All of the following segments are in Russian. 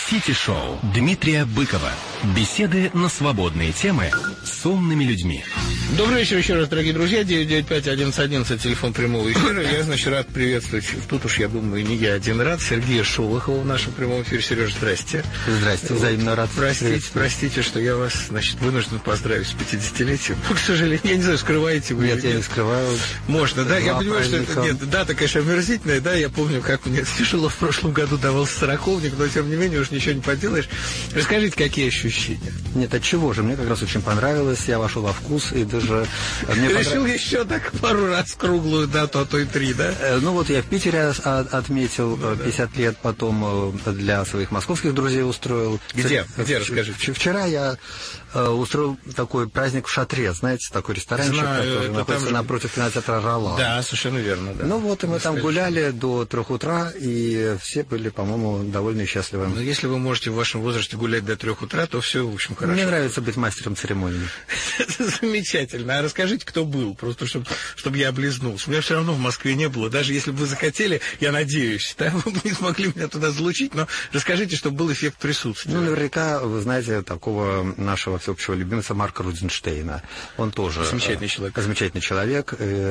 Сити-шоу Дмитрия Быкова. Беседы на свободные темы с умными людьми. Добрый вечер еще раз, дорогие друзья. 995-1111, телефон прямого эфира. Я, значит, рад приветствовать, тут уж, я думаю, не я один рад, Сергея Шолохова в нашем прямом эфире. Сереж, здрасте. Здрасте, взаимно рад. Простите, что я вас, значит, вынужден поздравить с 50-летием. К сожалению, я не знаю, скрываете вы. Нет, я не скрываю. Можно, да? Я понимаю, что это, нет, дата, конечно, омерзительная, да, я помню, как мне тяжело в прошлом году давался сороковник, но, тем не менее, уж ничего не поделаешь. Расскажите, какие ощущения? Нет, от чего же? Мне как раз очень понравилось, я вошел во вкус, и даже... Решил еще так пару раз круглую дату, а то и 3, да? Ну вот я в Питере отметил 50 лет, потом для своих московских друзей устроил. Где, расскажите? Вчера я устроил такой праздник в Шатре, знаете, такой ресторанчик, который находится напротив кинотеатра «Ролан». Да, совершенно верно, да. Ну вот, и мы там гуляли до 3 утра, и все были, по-моему, довольны и счастливы. Но если вы можете в вашем возрасте гулять до 3 утра, то все, в общем, хорошо. Мне нравится быть мастером церемонии. Это замечательно. А расскажите, кто был, просто чтобы я облизнулся. Меня все равно в Москве не было. Даже если бы вы захотели, я надеюсь, да, вы бы не смогли меня туда залучить, но расскажите, чтобы был эффект присутствия. Ну, наверняка, вы знаете, такого нашего всеобщего любимца Марка Руденштейна. Он тоже замечательный человек. Замечательный человек,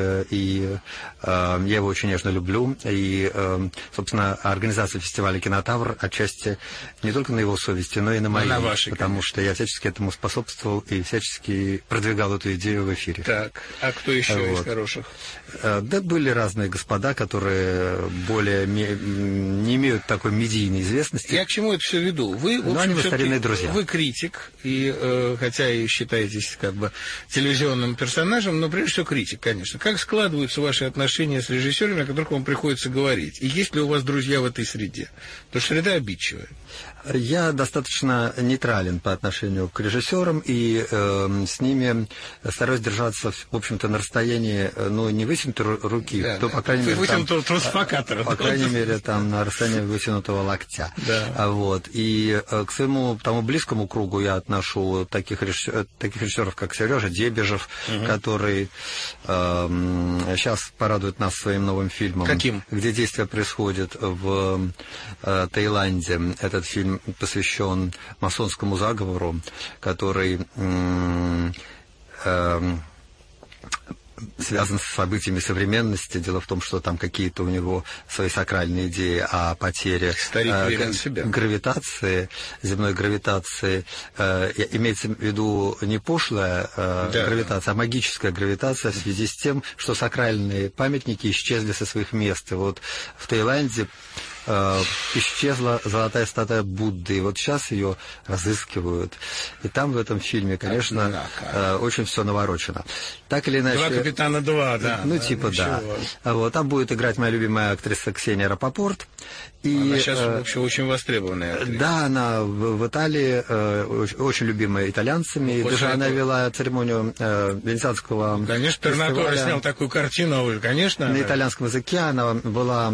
и я его очень нежно люблю. И, собственно, организация фестиваля «Кинотавр» отчасти не только на его совести, но и на моей. Потому что я всячески этому способствовал и всячески продвигал эту идею в эфире. Так, а кто еще из хороших? Да, были разные господа, которые более не имеют такой медийной известности. Я к чему это все веду? Вы, в общем, старинные друзья. Вы критик, и хотя и считаетесь как бы телевизионным персонажем, но прежде всего критик, конечно. Как складываются ваши отношения с режиссерами, о которых вам приходится говорить? И есть ли у вас друзья в этой среде? Потому что среда обидчивая. Я достаточно нейтрален по отношению к режиссерам, и с ними стараюсь держаться, в общем-то, на расстоянии, ну, не вытянутой руки, да, то, по крайней мере, вытянутого трансфокатора. По крайней мере, там, на расстоянии вытянутого локтя. Да. Вот. И к своему тому близкому кругу я отношу таких режиссеров, как Сережа Дебежев, который сейчас порадует нас своим новым фильмом. Каким? Где действие происходит в Таиланде. Этот фильм посвящен масонскому заговору, который связан с событиями современности. Дело в том, что там какие-то у него свои сакральные идеи о потере гравитации, земной гравитации. Имеется в виду не пошлая гравитация, а магическая гравитация в связи с тем, что сакральные памятники исчезли со своих мест. И вот в Таиланде исчезла золотая статуя Будды, и вот сейчас ее разыскивают. И там в этом фильме, конечно, очень все наворочено. Так или иначе... «Два капитана 2», да. Ну, типа, да. Вот, там будет играть моя любимая актриса Ксения Рапопорт. И, она сейчас вообще очень востребованная актриса. Да, она в Италии очень любимая итальянцами. Ну, даже она вела церемонию Венецианского фестиваля. Конечно, Торнатора снял такую картину, конечно. На итальянском языке она была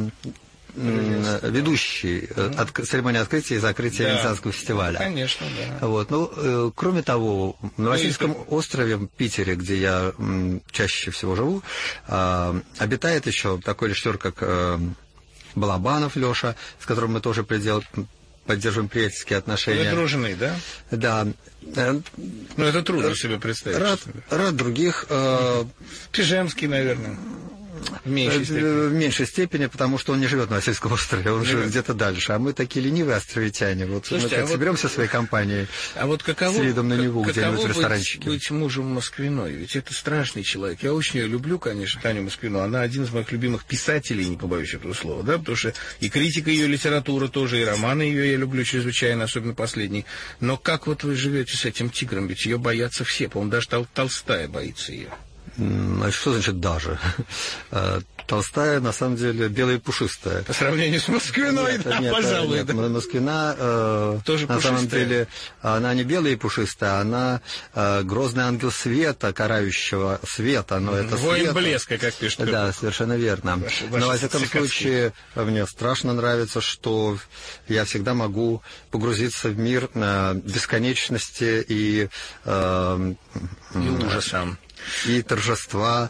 ведущий церемонии открытия и закрытия Венецианского фестиваля. Конечно, да. Вот. Ну, кроме того, на Васильевском острове в Питере, где я чаще всего живу, обитает еще такой режиссер, как Балабанов Леша, с которым мы тоже поддерживаем приятельские отношения. Вы дружны, да? Да. Ну, это трудно себе представить. Рад других. Пижемский, наверное. В меньшей степени, потому что он не живет на Васильевском острове, он живет где-то дальше. А мы такие ленивые островитяне. Вот. Слушайте, мы соберемся своей компанией с видом на Неву где-нибудь в ресторанчике. Быть мужем Москвиной? Ведь это страшный человек. Я очень ее люблю, конечно, Таню Москвину. Она один из моих любимых писателей, не побоюсь этого слова, да, потому что и критика ее литературы тоже, и романы ее я люблю чрезвычайно, особенно последний. Но как вот вы живете с этим тигром? Ведь ее боятся все. По-моему, даже Толстая боится ее. Что значит «даже»? Толстая, на самом деле, белая и пушистая. По сравнению с Москвиной, пожалуй. Нет, Москвина, тоже на самом деле, она не белая и пушистая, она грозный ангел света, карающего света. Но это воин блеска, как пишут. Да, совершенно верно. Но, во всяком случае, мне страшно нравится, что я всегда могу погрузиться в мир бесконечности и ужаса. и торжества,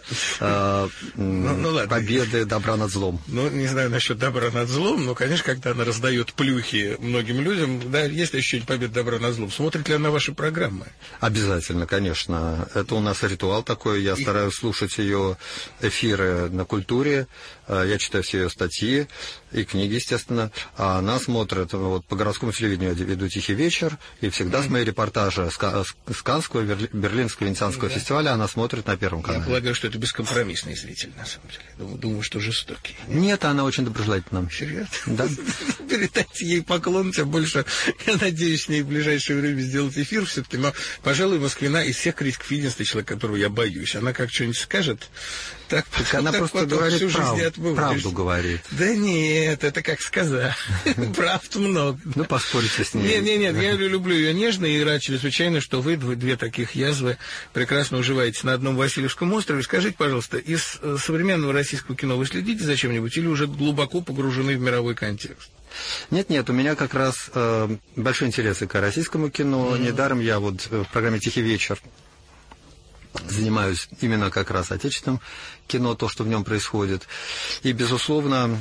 победы добра над злом. Ну, не знаю насчет добра над злом, но, конечно, когда она раздает плюхи многим людям, да, есть ощущение победы добра над злом. Смотрит ли она ваши программы? Обязательно, конечно. Это у нас ритуал такой. Я стараюсь слушать ее эфиры на Культуре. Я читаю все ее статьи и книги, естественно. А она смотрит, вот по городскому телевидению я веду «Тихий вечер», и всегда с моей репортажа с Каннского, Берлинского, Венецианского фестиваля она смотрит на Первом канале. Я полагаю, что это бескомпромиссный зритель, на самом деле. Думаю, что жестокий. Нет, она очень доброжелательна. Серьезно? Да. Передайте ей поклон, тем больше, я надеюсь, с ней в ближайшее время сделать эфир все-таки, но, пожалуй, Москвина из всех критиков единственный человек, которого я боюсь. Она как что-нибудь скажет, так она просто говорит правду говорит. Да нет, это как сказать. Правд много. Ну, поспорите с ней. Нет, я люблю ее нежно и рад чрезвычайно, что вы две таких язвы прекрасно уживаете на одном Васильевском острове. Скажите, пожалуйста, из современного российского кино вы следите за чем-нибудь или уже глубоко погружены в мировой контекст? Нет, у меня как раз большой интерес и к российскому кино. Недаром я вот в программе «Тихий вечер» занимаюсь именно как раз отечественным кино, то, что в нем происходит. И, безусловно,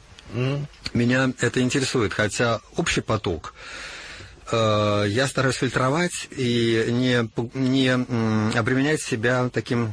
меня это интересует, хотя общий поток я стараюсь фильтровать и не обременять себя таким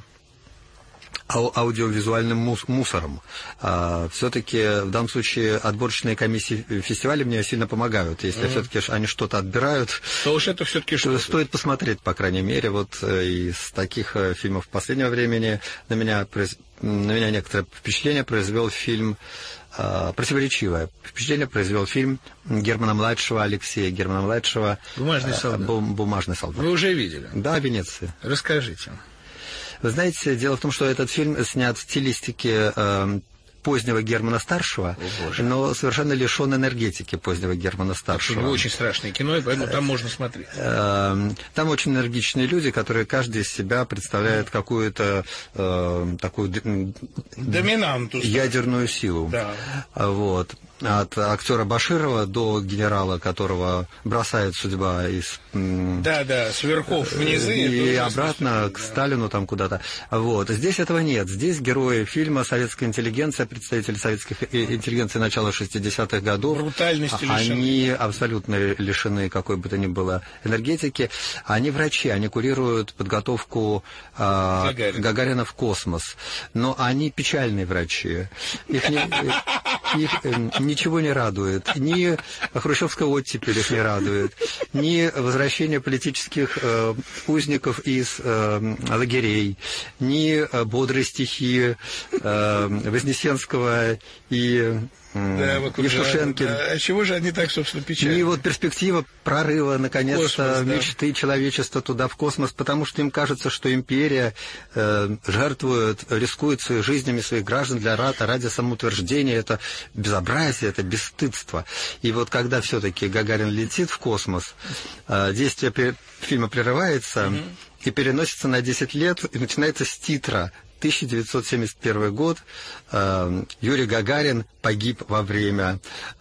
аудиовизуальным мусором. Все-таки в данном случае отборочные комиссии фестиваля мне сильно помогают. Если все-таки они что-то отбирают, то уж это все-таки что-то стоит посмотреть, по крайней мере. Вот из таких фильмов последнего времени на меня некоторое впечатление произвел фильм, противоречивое впечатление произвел фильм Германа-младшего, Алексея Германа-младшего «Бумажный солдат». «Бумажный солдат». Вы уже видели? Да, в Венеции. Расскажите. Вы знаете, дело в том, что этот фильм снят в стилистике позднего Германа-старшего, но совершенно лишен энергетики позднего Германа-старшего. Это очень страшное кино, и поэтому там можно смотреть. Там очень энергичные люди, которые каждый из себя представляет какую-то такую доминанту, ядерную силу. Да. Вот. От актера Баширова до генерала, которого бросает судьба из... с верхов внизы. И обратно к Сталину там куда-то. Вот. Здесь этого нет. Здесь герои фильма «Советская интеллигенция», представители советской интеллигенции начала 60-х годов. Брутальности лишены. Они абсолютно лишены какой бы то ни было энергетики. Они врачи, они курируют подготовку Гагарина в космос. Но они печальные врачи. Их ничего не радует. Ни хрущевская оттепель их не радует, ни возвращение политических узников из лагерей, ни бодрые стихи Вознесенского и Евтушенкин. А чего же они так, собственно, печальны? И вот перспектива прорыва, наконец-то, мечты человечества туда, в космос, потому что им кажется, что империя жертвует, рискует своими жизнями своих граждан ради самоутверждения. Это безобразие, это бесстыдство. И вот когда все-таки Гагарин летит в космос, действие фильма прерывается и переносится на 10 лет, и начинается с титра. 1971 год. Юрий Гагарин погиб во время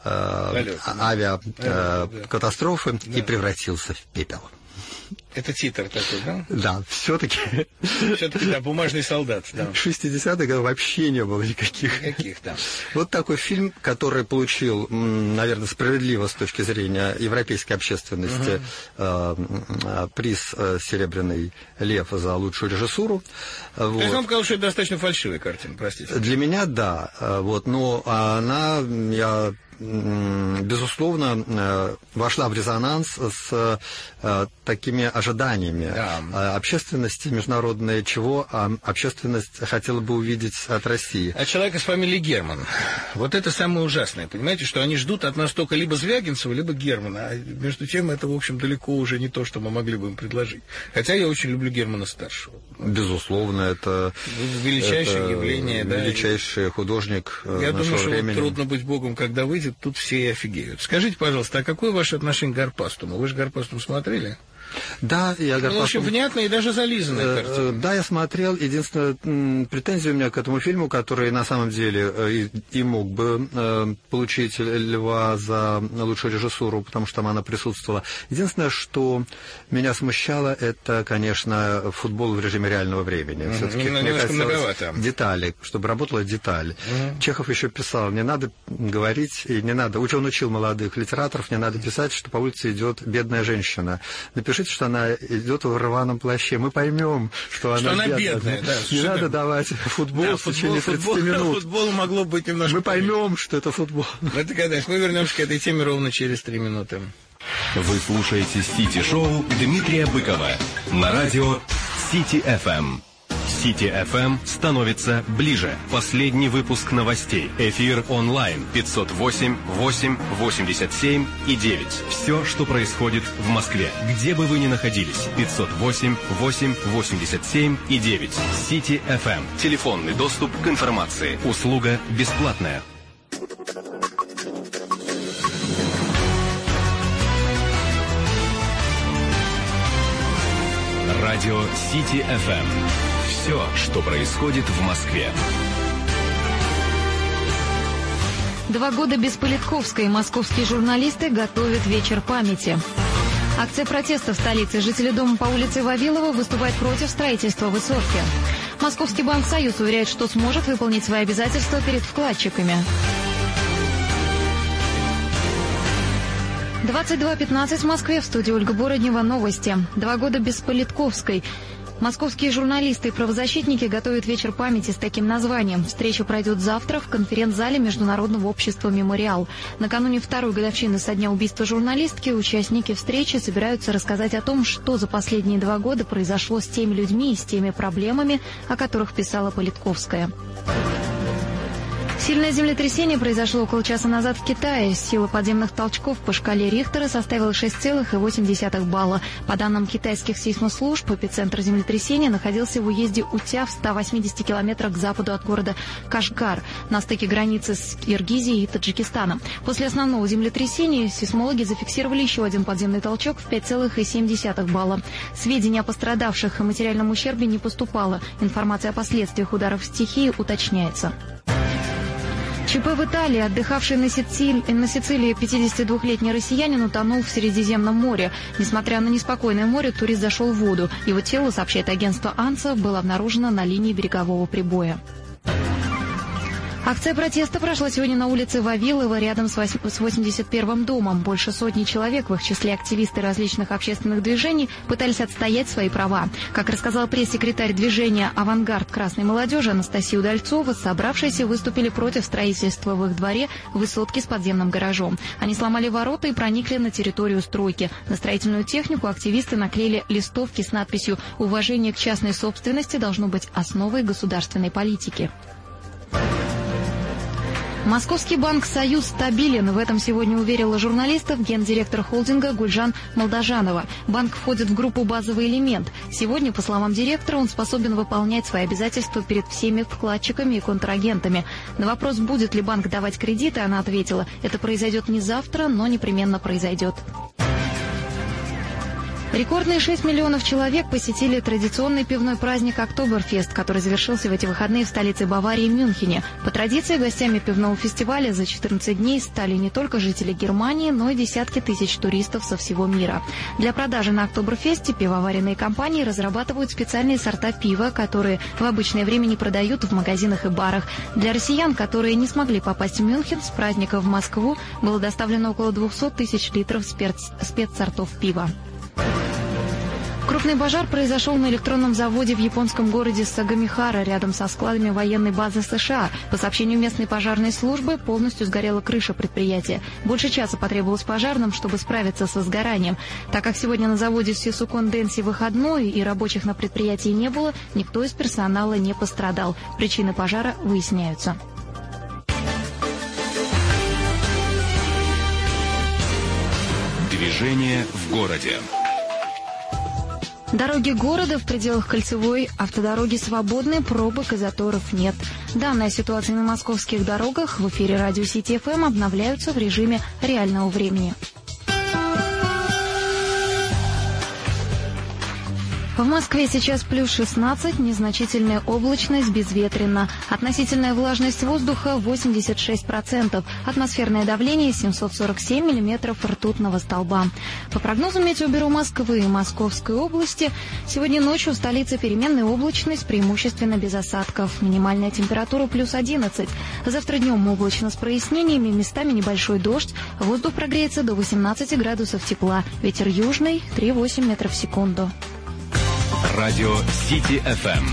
авиакатастрофы и превратился в пепел. Это титр такой, да? Да, все-таки. Все-таки, да, «Бумажный солдат». Да. В 60-х годах вообще не было никаких. Да. Вот такой фильм, который получил, наверное, справедливо с точки зрения европейской общественности приз «Серебряный лев» за лучшую режиссуру. То есть вам казалось, что это достаточно фальшивая картина, простите? Для меня, да. Вот, но она, безусловно, вошла в резонанс с такими ожиданиями общественности международной, чего общественность хотела бы увидеть от России. А человека с фамилией Герман. Вот это самое ужасное. Понимаете, что они ждут от нас только либо Звягинцева, либо Германа. А между тем, это, в общем, далеко уже не то, что мы могли бы им предложить. Хотя я очень люблю Германа-старшего. Безусловно, это величайшее явление. Величайший художник нашего времени. Я думаю, что вот «Трудно быть Богом, когда выйдет», тут все и офигеют. Скажите, пожалуйста, а какое ваше отношение к Гарпастуму? Вы же Гарпастум смотрели? Да, я говорю, очень внятная и даже зализанная картина. Да, я смотрел. Единственная претензия у меня к этому фильму, который на самом деле и мог бы получить «Льва» за лучшую режиссуру, потому что там она присутствовала. Единственное, что меня смущало, это, конечно, футбол в режиме реального времени. Все-таки, мне кажется, детали, чтобы работала деталь. Чехов еще писал, не надо говорить, и не надо, он учил молодых литераторов, не надо писать, что по улице идет бедная женщина. Напишите, что она идет в рваном плаще. Мы поймем, что она бедная. Да, не надо давать футбол в течение 30 минут. Футбол могло быть немножко... Мы поймем, что это футбол. Это, конечно, мы вернемся к этой теме ровно через 3 минуты. Вы слушаете Сити-шоу Дмитрия Быкова на радио Сити-ФМ. Сити-ФМ становится ближе. Последний выпуск новостей. Эфир онлайн 508-8-87-9. Все, что происходит в Москве. Где бы вы ни находились. 508-8-87-9. Сити-ФМ. Телефонный доступ к информации. Услуга бесплатная. Радио Сити-ФМ. Все, что происходит в Москве. 2 года без Политковской. Московские журналисты готовят вечер памяти. Акция протеста в столице. Жители дома по улице Вавилова выступают против строительства высотки. Московский банк «Союз» уверяет, что сможет выполнить свои обязательства перед вкладчиками. 22:15 в Москве. В студии Ольга Бороднева. Новости. 2 года без Политковской. Московские журналисты и правозащитники готовят вечер памяти с таким названием. Встреча пройдет завтра в конференц-зале Международного общества «Мемориал». Накануне 2-й годовщины со дня убийства журналистки участники встречи собираются рассказать о том, что за последние 2 года произошло с теми людьми и с теми проблемами, о которых писала Политковская. Сильное землетрясение произошло около часа назад в Китае. Сила подземных толчков по шкале Рихтера составила 6,8 балла. По данным китайских сейсмослужб, эпицентр землетрясения находился в уезде Утя в 180 километрах к западу от города Кашгар, на стыке границы с Киргизией и Таджикистаном. После основного землетрясения сейсмологи зафиксировали еще один подземный толчок в 5,7 балла. Сведений о пострадавших и материальном ущербе не поступало. Информация о последствиях ударов стихии уточняется. ЧП в Италии. Отдыхавший на Сицилии 52-летний россиянин утонул в Средиземном море. Несмотря на неспокойное море, турист зашел в воду. Его тело, сообщает агентство АНСА, было обнаружено на линии берегового прибоя. Акция протеста прошла сегодня на улице Вавилова рядом с 81-м домом. Больше сотни человек, в их числе активисты различных общественных движений, пытались отстоять свои права. Как рассказал пресс-секретарь движения «Авангард красной молодежи» Анастасия Удальцова, собравшиеся выступили против строительства в их дворе высотки с подземным гаражом. Они сломали ворота и проникли на территорию стройки. На строительную технику активисты наклеили листовки с надписью «Уважение к частной собственности должно быть основой государственной политики». Московский банк «Союз» стабилен. В этом сегодня уверила журналистов гендиректор холдинга Гульжан Молдожанова. Банк входит в группу «Базовый элемент». Сегодня, по словам директора, он способен выполнять свои обязательства перед всеми вкладчиками и контрагентами. На вопрос, будет ли банк давать кредиты, она ответила: это произойдет не завтра, но непременно произойдет. Рекордные 6 миллионов человек посетили традиционный пивной праздник «Октоберфест», который завершился в эти выходные в столице Баварии Мюнхене. По традиции, гостями пивного фестиваля за 14 дней стали не только жители Германии, но и десятки тысяч туристов со всего мира. Для продажи на «Октоберфесте» пивоваренные компании разрабатывают специальные сорта пива, которые в обычное время не продают в магазинах и барах. Для россиян, которые не смогли попасть в Мюнхен, с праздника в Москву было доставлено около 200 тысяч литров спецсортов пива. Крупный пожар произошел на электронном заводе в японском городе Сагамихара, рядом со складами военной базы США. По сообщению местной пожарной службы, полностью сгорела крыша предприятия. Больше часа потребовалось пожарным, чтобы справиться со сгоранием. Так как сегодня на заводе Сисукон Денси выходной и рабочих на предприятии не было, никто из персонала не пострадал. Причины пожара выясняются. Движение в городе. Дороги города в пределах кольцевой автодороги свободны, пробок и заторов нет. Данная ситуация на московских дорогах в эфире радио Сити-ФМ обновляются в режиме реального времени. В Москве сейчас плюс 16, незначительная облачность, безветренно. Относительная влажность воздуха 86%, атмосферное давление 747 миллиметров ртутного столба. По прогнозу Метеобюро Москвы и Московской области, сегодня ночью в столице переменная облачность, преимущественно без осадков. Минимальная температура плюс 11. Завтра днем облачно с прояснениями, местами небольшой дождь. Воздух прогреется до 18 градусов тепла. Ветер южный 3,8 метров в секунду. Радио Сити ФМ.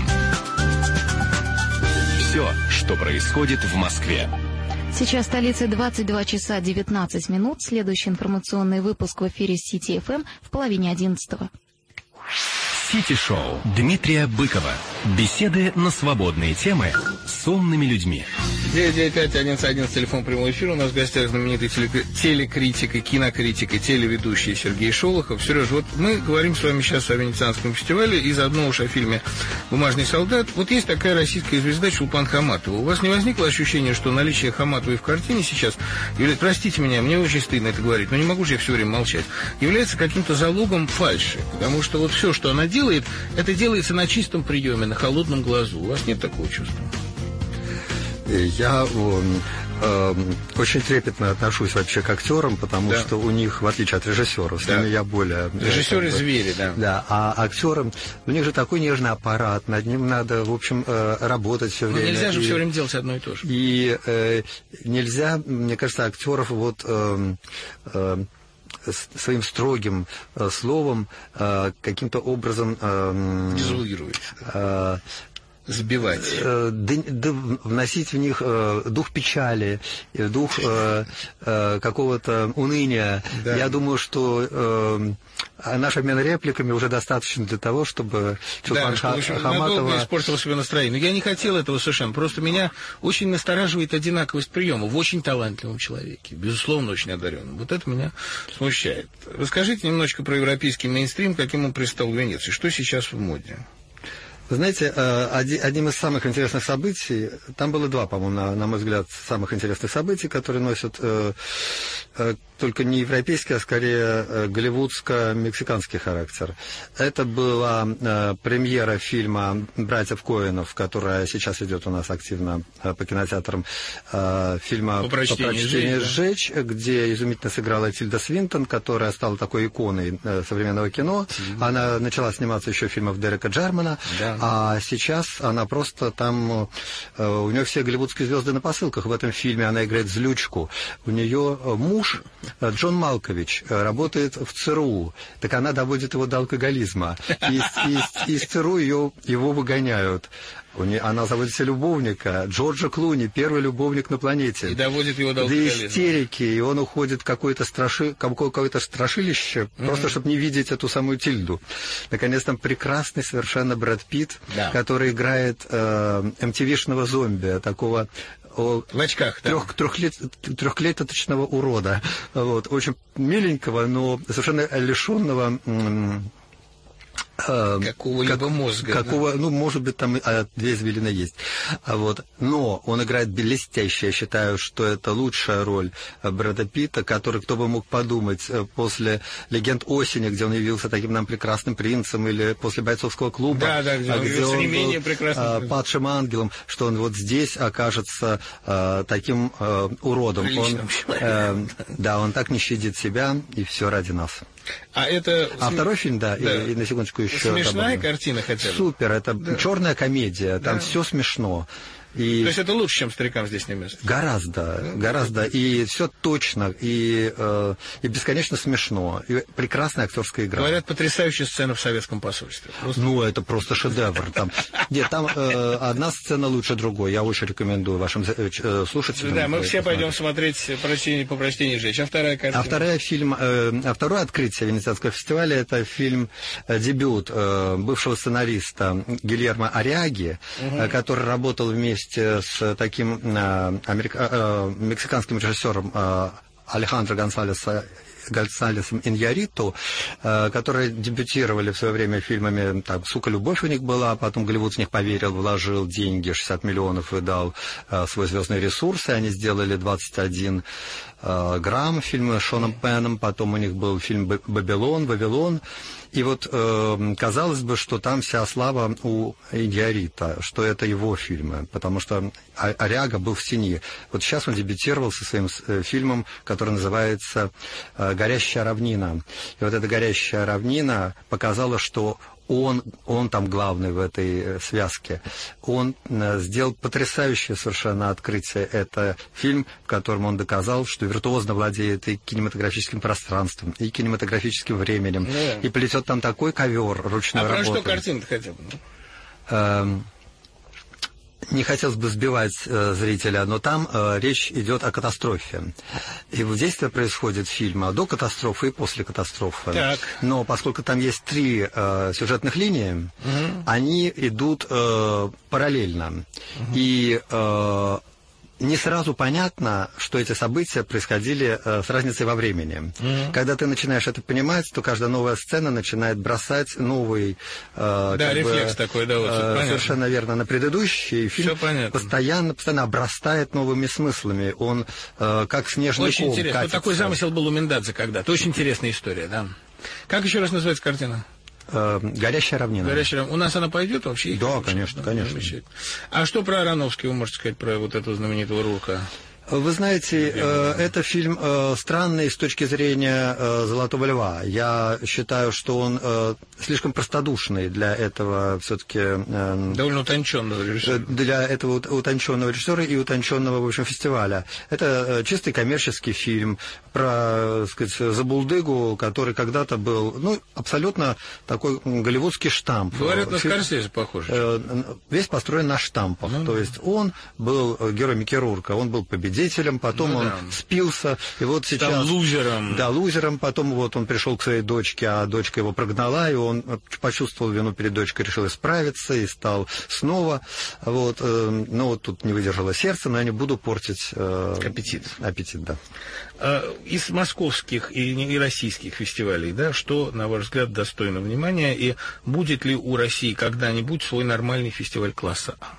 Все, что происходит в Москве. Сейчас в столице 22 часа 19 минут. Следующий информационный выпуск в эфире Сити ФМ в половине 11-го. Сити-шоу Дмитрия Быкова. Беседы на свободные темы с умными людьми. 995-1111, телефон прямого эфира. У нас в гостях знаменитый телекритик и кинокритик и телеведущий Сергей Шолохов. Сереж, вот мы говорим с вами сейчас о Венецианском фестивале и заодно уж о фильме «Бумажный солдат». Вот есть такая российская звезда Чулпан Хаматова. У вас не возникло ощущения, что наличие Хаматовой в картине сейчас, простите меня, мне очень стыдно это говорить, но не могу же я все время молчать, является каким-то залогом фальши? Потому что вот все, что она делает, это делается на чистом приеме, на холодном глазу. У вас нет такого чувства? Я очень трепетно отношусь вообще к актерам, потому что у них, в отличие от режиссеров, с ними я более... Режиссеры звери, да. Да, а актерам, у них же такой нежный аппарат, над ним надо, в общем, работать все время. Нельзя же все время делать одно и то же. И нельзя, мне кажется, актеров вот... своим строгим словом каким-то образом... дезавуировать. Сбивать. Вносить в них дух печали, дух какого-то уныния. Да. Я думаю, что наш обмен репликами уже достаточно для того, чтобы Чулпан Хаматова... надолго испортила себе настроение. Но я не хотел этого совершенно. Просто меня очень настораживает одинаковость приема в очень талантливом человеке. Безусловно, очень одаренном. Вот это меня смущает. Расскажите немножечко про европейский мейнстрим, каким он предстал в Венеции. Что сейчас в моде? Вы знаете, одним из самых интересных событий, там было два, по-моему, на мой взгляд, самых интересных событий, которые носят только не европейский, а скорее голливудско-мексиканский характер. Это была премьера фильма «Братьев Коэнов», которая сейчас идет у нас активно по кинотеатрам, фильма «По прочтении сжечь», где изумительно сыграла Тильда Свинтон, которая стала такой иконой современного кино. Она начала сниматься еще в фильмах Дерека Джермана, а сейчас она просто там... У нее все голливудские звезды на посылках. В этом фильме она играет злючку. У нее муж... Джон Малкович работает в ЦРУ, так она доводит его до алкоголизма. Из ЦРУ его выгоняют. Она заводит себе любовника, Джорджа Клуни, первый любовник на планете. И доводит его до алкоголизма. До истерики, и он уходит в какое-то страшилище, просто чтобы не видеть эту самую Тильду. Наконец, там прекрасный совершенно Брэд Питт, который играет MTV-шного зомби, такого... в очках, да. Трехклеточного урода. Вот, очень миленького, но совершенно лишенного... какого-либо мозга. Ну, может быть, там две извилины есть. Но он играет блестяще. Я считаю, что это лучшая роль Брэда Питта, который, кто бы мог подумать, после «Легенд осени», где он явился таким нам прекрасным принцем, или после «Бойцовского клуба», где он не менее прекрасным падшим ангелом, что он вот здесь окажется таким уродом. Он так не щадит себя, и все ради нас. А второй фильм, и на секундочку еще... Смешная картина хотя бы? Супер, это черная комедия, там все смешно. То есть это лучше, чем «Старикам здесь не место»? Гораздо. И все точно, и бесконечно смешно. И прекрасная актерская игра. Говорят, потрясающая сцена в советском посольстве. Это просто шедевр. Там одна сцена лучше другой. Я очень рекомендую вашим слушателям. Да, мы все пойдем смотреть «По прочтении сжечь». А вторая картина? Второе открытие Венецианского фестиваля — это фильм-дебют бывшего сценариста Гильермо Ариаги, который работал вместе с таким мексиканским режиссером Алехандро Гонсалесом Иньярриту, которые дебютировали в свое время фильмами, «Сука, любовь» у них была, потом Голливуд в них поверил, вложил деньги, 60 миллионов, и дал свой звездный ресурс, и они сделали 21 Грамм, фильмы с Шоном Пенном, потом у них был фильм «Вавилон». И вот казалось бы, что там вся слава у Иниарита, что это его фильмы, потому что Arriaga был в тени. Вот сейчас он дебютировал со своим фильмом, который называется «Горящая равнина». И вот эта «Горящая равнина» показала, что он там главный в этой связке. Он сделал потрясающее совершенно открытие. Это фильм, в котором он доказал, что виртуозно владеет и кинематографическим пространством, и кинематографическим временем. И плетет там такой ковер ручной работы. А про что картина-то хотя бы? Не хотелось бы сбивать зрителя, но там речь идет о катастрофе. И действие происходит фильма до катастрофы и после катастрофы. Так. Но поскольку там есть 3 сюжетных линии, они идут параллельно. И не сразу понятно, что эти события происходили с разницей во времени. Когда ты начинаешь это понимать, то каждая новая сцена начинает бросать новый... рефлекс такой, да, вот, совершенно верно, на предыдущий. Фильм постоянно обрастает новыми смыслами. Он как снежный очень ком интересно. Вот такой замысел был у Мендадзе когда-то. Очень интересная история, да. Как еще раз называется картина? «Горящая равнина». «Горящая равнина». У нас она пойдет вообще? Да, конечно, конечно. А что про Аронофского вы можете сказать, про вот этого знаменитого Рурка? Вы знаете, это фильм странный с точки зрения «Золотого льва». Я считаю, что он слишком простодушный для этого все-таки... довольно утонченного режиссера. Для этого утонченного режиссера и утонченного, в общем, фестиваля. Это чистый коммерческий фильм про, так сказать, забулдыгу, который когда-то был, абсолютно такой голливудский штамп. Говорят, на Скорсезе похоже. Весь построен на штампах. То есть он был героем Микки Рурка, он был победителем, потом он спился, и вот сейчас... Стал лузером. Да, лузером, потом вот он пришел к своей дочке, а дочка его прогнала, и он почувствовал вину перед дочкой, решил исправиться, и стал снова, вот, но вот тут не выдержало сердце, но я не буду портить... Аппетит. Аппетит, да. Из московских и российских фестивалей, да, что, на ваш взгляд, достойно внимания, и будет ли у России когда-нибудь свой нормальный фестиваль класса А?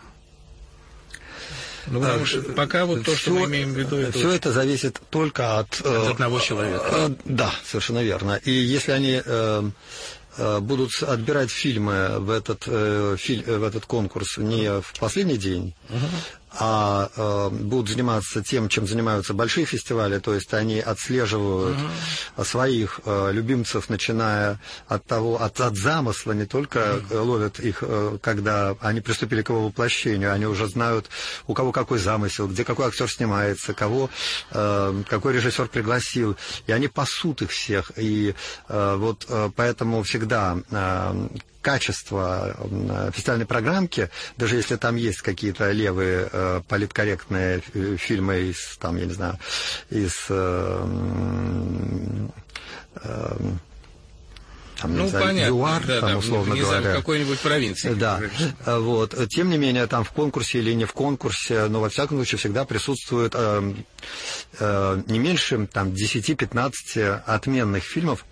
Потому что пока вот то, что мы имеем в виду... Все это зависит только от одного человека. Да, совершенно верно. И если они будут отбирать фильмы в этот конкурс не в последний день, а будут заниматься тем, чем занимаются большие фестивали, то есть они отслеживают своих любимцев, начиная от замысла, не только ловят их, когда они приступили к его воплощению, они уже знают, у кого какой замысел, где какой актер снимается, кого какой режиссер пригласил, и они пасут их всех, и вот поэтому всегда качество фестивальной программки, даже если там есть какие-то левые политкорректные фильмы из, там, я не знаю, из понятно, ЮАР, там, условно говоря. Какой-нибудь провинции. Да, вот. Тем не менее, там в конкурсе или не в конкурсе, но во всяком случае всегда присутствует не меньше там 10-15 отменных фильмов,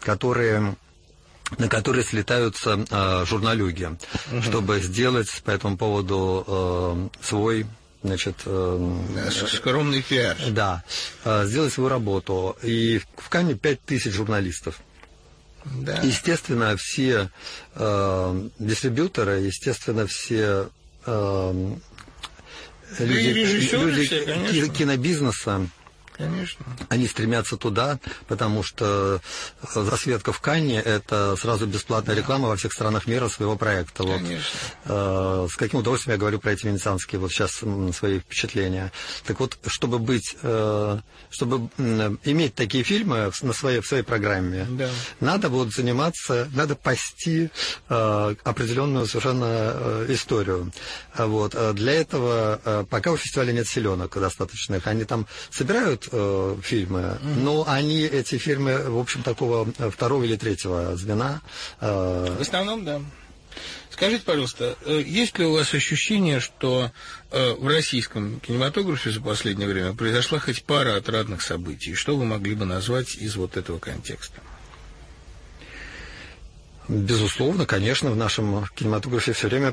на которые слетаются журналюги, чтобы сделать по этому поводу свой, значит... скромный пиар. Да, сделать свою работу. И в Канне 5000 журналистов. Да. Естественно, все дистрибьюторы, естественно, все люди кинобизнеса, конечно. Они стремятся туда, потому что засветка в Канне – это сразу бесплатная реклама во всех странах мира своего проекта. Вот, с каким удовольствием я говорю про эти венецианские вот сейчас свои впечатления. Так вот, чтобы иметь такие фильмы в своей программе, да, надо вот заниматься, надо пасти определенную совершенно историю. Вот. Для этого пока у фестиваля нет селенок достаточных. Они там собирают фильмы, но эти фильмы, в общем, такого второго или третьего звена. В основном, да. Скажите, пожалуйста, есть ли у вас ощущение, что в российском кинематографе за последнее время произошла хоть пара отрадных событий? Что вы могли бы назвать из вот этого контекста? Безусловно, конечно, в нашем кинематографе все время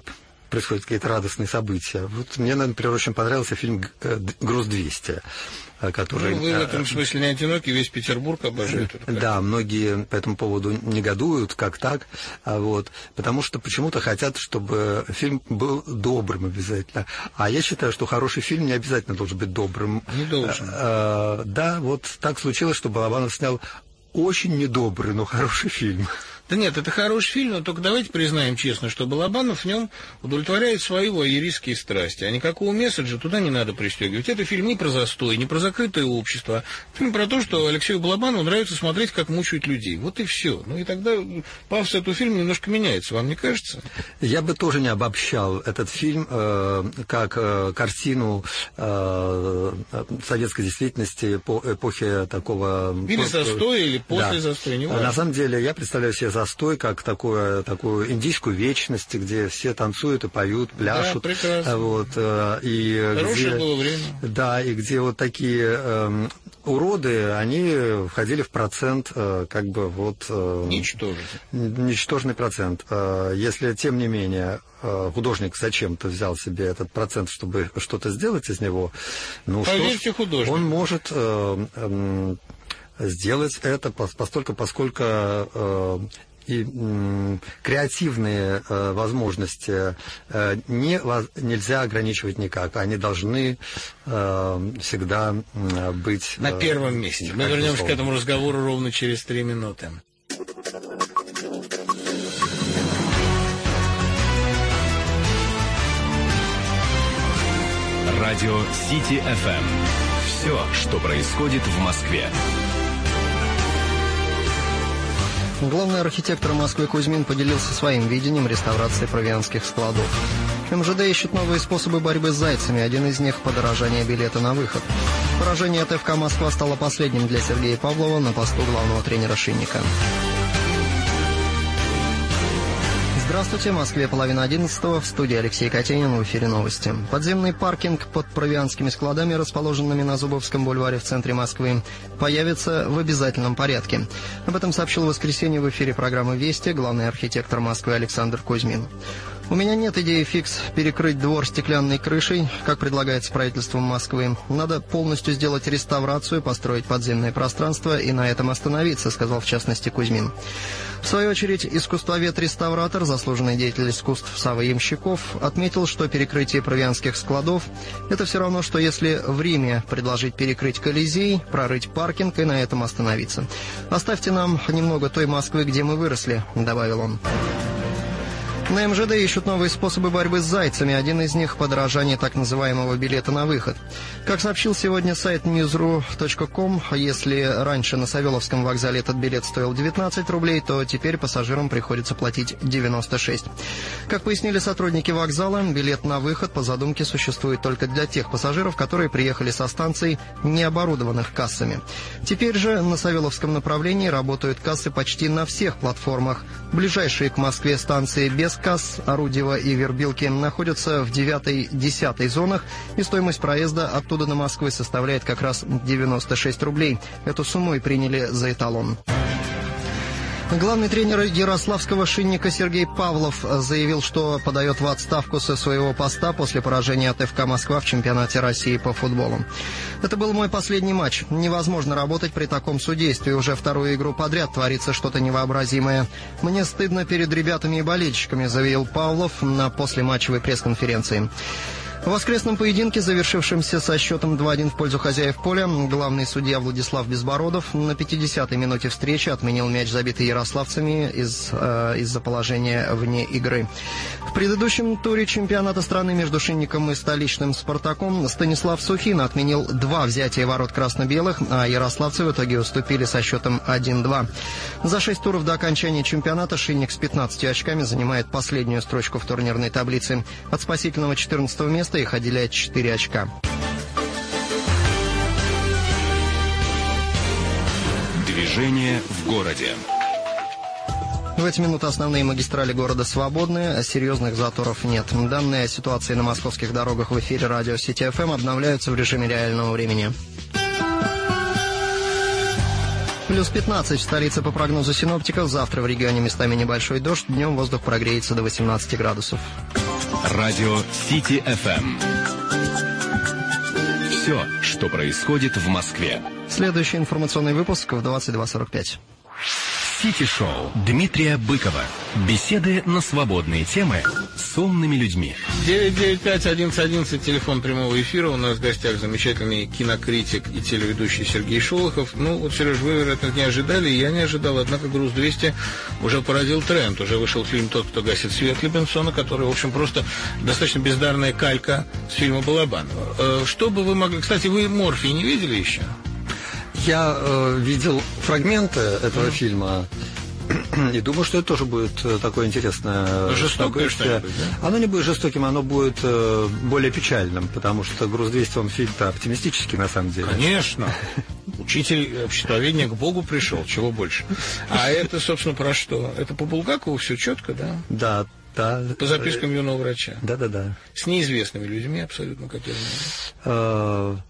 происходят какие-то радостные события. Вот мне, например, очень понравился фильм «Груз-200». Который... вы в этом смысле не одиноки, весь Петербург обожает. Да, многие по этому поводу негодуют, как так, вот, потому что почему-то хотят, чтобы фильм был добрым обязательно. А я считаю, что хороший фильм не обязательно должен быть добрым. Не должен. Да, вот так случилось, что Балабанов снял очень недобрый, но хороший фильм. Да нет, это хороший фильм, но только давайте признаем честно, что Балабанов в нем удовлетворяет свои вояристские страсти, а никакого месседжа туда не надо пристегивать. Это фильм не про застой, не про закрытое общество, а фильм про то, что Алексею Балабанову нравится смотреть, как мучают людей. Вот и все. Ну и тогда пафос этого фильма немножко меняется, вам не кажется? Я бы тоже не обобщал этот фильм как картину советской действительности по эпохе такого... Или застоя, или после застоя, не важно. На самом деле, я представляю себе застой как такую индийскую вечность, где все танцуют и поют, пляшут. Да, прекрасно. Вот, и хорошее было время. Да, и где вот такие уроды, они входили в процент, как бы вот... Ничтожный процент. Если, тем не менее, художник зачем-то взял себе этот процент, чтобы что-то сделать из него, ну поверьте, художник. Он может сделать это поскольку и креативные возможности нельзя ограничивать никак. Они должны всегда быть... на первом месте. Мы вернемся к этому разговору ровно через 3 минуты. Радио Сити FM. Все, что происходит в Москве. Главный архитектор Москвы Кузьмин поделился своим видением реставрации провианских складов. МЖД ищет новые способы борьбы с зайцами. Один из них – подорожание билета на выход. Поражение от ФК «Москва» стало последним для Сергея Павлова на посту главного тренера «Шинника». Здравствуйте, в Москве 10:30, в студии Алексей Катенин, в эфире новости. Подземный паркинг под провианскими складами, расположенными на Зубовском бульваре в центре Москвы, появится в обязательном порядке. Об этом сообщил в воскресенье в эфире программы «Вести» главный архитектор Москвы Александр Кузьмин. У меня нет идеи фикс перекрыть двор стеклянной крышей, как предлагается правительством Москвы. Надо полностью сделать реставрацию, построить подземное пространство и на этом остановиться, сказал в частности Кузьмин. В свою очередь, искусствовед-реставратор, заслуженный деятель искусств Савва Ямщиков, отметил, что перекрытие провианских складов – это все равно, что если в Риме предложить перекрыть Колизей, прорыть паркинг и на этом остановиться. «Оставьте нам немного той Москвы, где мы выросли», – добавил он. На МЖД ищут новые способы борьбы с зайцами. Один из них – подорожание так называемого билета на выход. Как сообщил сегодня сайт newsru.com, если раньше на Савеловском вокзале этот билет стоил 19 рублей, то теперь пассажирам приходится платить 96. Как пояснили сотрудники вокзала, билет на выход по задумке существует только для тех пассажиров, которые приехали со станций, не оборудованных кассами. Теперь же на Савеловском направлении работают кассы почти на всех платформах. Ближайшие к Москве станции без касс, Орудьево и Вербилки, находятся в 9-10 зонах, и стоимость проезда оттуда на Москву составляет как раз 96 рублей. Эту сумму и приняли за эталон. Главный тренер ярославского «Шинника» Сергей Павлов заявил, что подает в отставку со своего поста после поражения от ФК «Москва» в чемпионате России по футболу. «Это был мой последний матч. Невозможно работать при таком судействе. Уже вторую игру подряд творится что-то невообразимое. Мне стыдно перед ребятами и болельщиками», заявил Павлов на послематчевой пресс-конференции. В воскресном поединке, завершившемся со счетом 2-1 в пользу хозяев поля, главный судья Владислав Безбородов на 50-й минуте встречи отменил мяч, забитый ярославцами из-за положения вне игры. В предыдущем туре чемпионата страны между «Шинником» и столичным «Спартаком» Станислав Сухин отменил 2 взятия ворот красно-белых, а ярославцы в итоге уступили со счетом 1-2. За 6 туров до окончания чемпионата «Шинник» с 15 очками занимает последнюю строчку в турнирной таблице. От спасительного 14-го места их отделяет 4 очка. Движение в городе. В эти минуты основные магистрали города свободны, серьезных заторов нет. Данные о ситуации на московских дорогах в эфире радио Сити ФМ обновляются в режиме реального времени. Плюс 15 в столице по прогнозу синоптиков. Завтра в регионе местами небольшой дождь. Днем воздух прогреется до 18 градусов. Радио Сити FM. Все, что происходит в Москве. Следующий информационный выпуск в 22:45. Сити-шоу Дмитрия Быкова. Беседы на свободные темы с умными людьми. 995-1111, телефон прямого эфира. У нас в гостях замечательный кинокритик и телеведущий Сергей Шолохов. Ну, вот, Сереж, вы, вероятно, не ожидали, я не ожидал. Однако «Груз-200» уже породил тренд. Уже вышел фильм «Тот, кто гасит свет» Лебенсона, который, в общем, просто достаточно бездарная калька с фильма Балабанова. Что бы вы могли... Кстати, вы «Морфий» не видели еще? Я видел фрагменты этого фильма и думаю, что это тоже будет такое интересное... Жестокое что-нибудь, да? Оно не будет жестоким, оно будет более печальным, потому что «Груз-200», он фильм-то оптимистический, на самом деле. Конечно. Учитель обществоведения к Богу пришел, чего больше. А это, собственно, про что? Это по Булгакову все четко, да? Да. Да. По запискам юного врача. Да. С неизвестными людьми абсолютно, как я знаю.